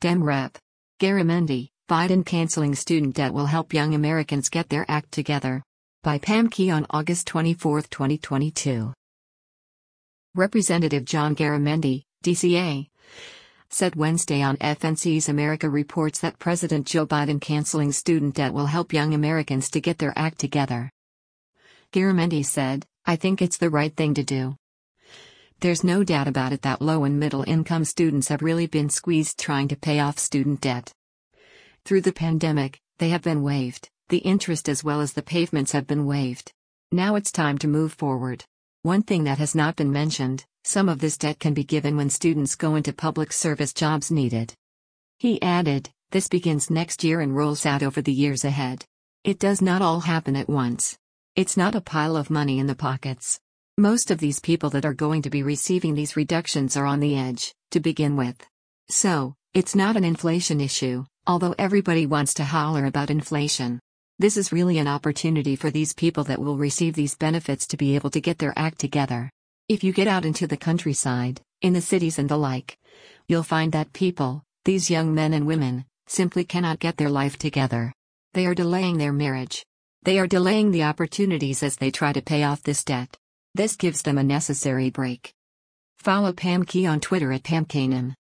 Dem Rep. Garamendi, Biden canceling student debt will help young Americans get their act together. By Pam Key on August 24, 2022. Representative John Garamendi, DCA, said Wednesday on FNC's America Reports that President Joe Biden canceling student debt will help young Americans to get their act together. Garamendi said, "I think it's the right thing to do. There's no doubt about it that low and middle income students have really been squeezed trying to pay off student debt. Through the pandemic, they have been waived, the interest as well as the payments have been waived. Now it's time to move forward. One thing that has not been mentioned, some of this debt can be given when students go into public service jobs needed." He added, "This begins next year and rolls out over the years ahead. It does not all happen at once. It's not a pile of money in the pockets. Most of these people that are going to be receiving these reductions are on the edge, to begin with. So, it's not an inflation issue, although everybody wants to holler about inflation. This is really an opportunity for these people that will receive these benefits to be able to get their act together. If you get out into the countryside, in the cities and the like, you'll find that people, these young men and women, simply cannot get their life together. They are delaying their marriage. They are delaying the opportunities as they try to pay off this debt. This gives them a necessary break." Follow Pam Key on Twitter at PamKanan.